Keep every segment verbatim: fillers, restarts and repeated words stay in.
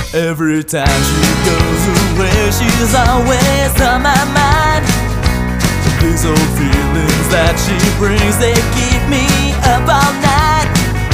Every time she goes away, she's always on my mind. These old feelings that she brings, they keep me up all night.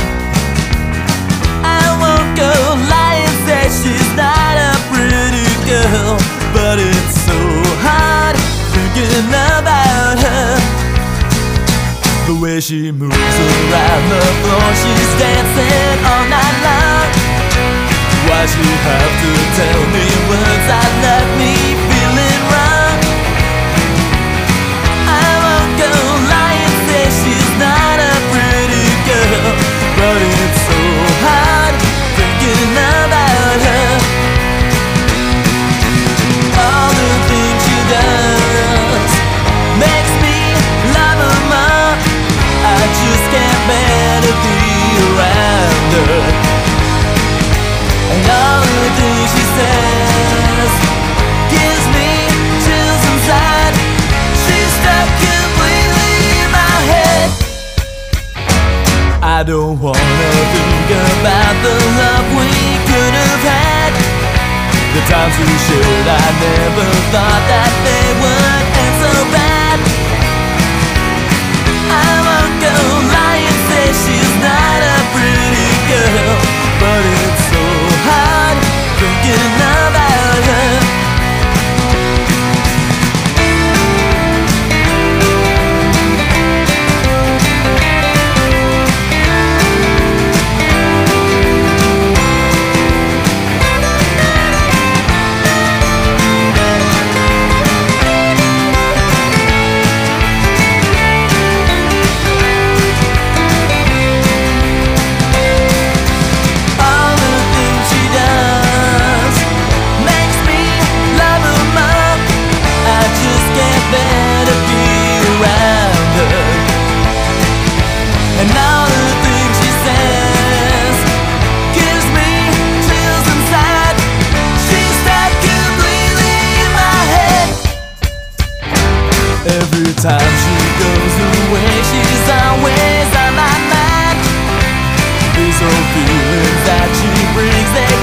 I won't go lie and say she's not a pretty girl, but it's so hard thinking about her. The way she moves around the floor, she's dancing all night long. Why she have to tell me words that left me feeling wrong? I won't go lie and say she's not a pretty girl, but it's so hard thinking about her. All the things she does makes me love her more. I just can't bear to be around her. And all the things she says gives me chills inside. She's stuck completely in my head. I don't wanna think about the love we could have had. The times we shared, I never thought that they would end so bad. I won't go lie and say she's not a pretty girl, but it's so hard thinking about her. And all the things she says gives me chills inside. She's stuck completely in my head. Every time she goes away, she's always on my mind. These old feelings that she brings, they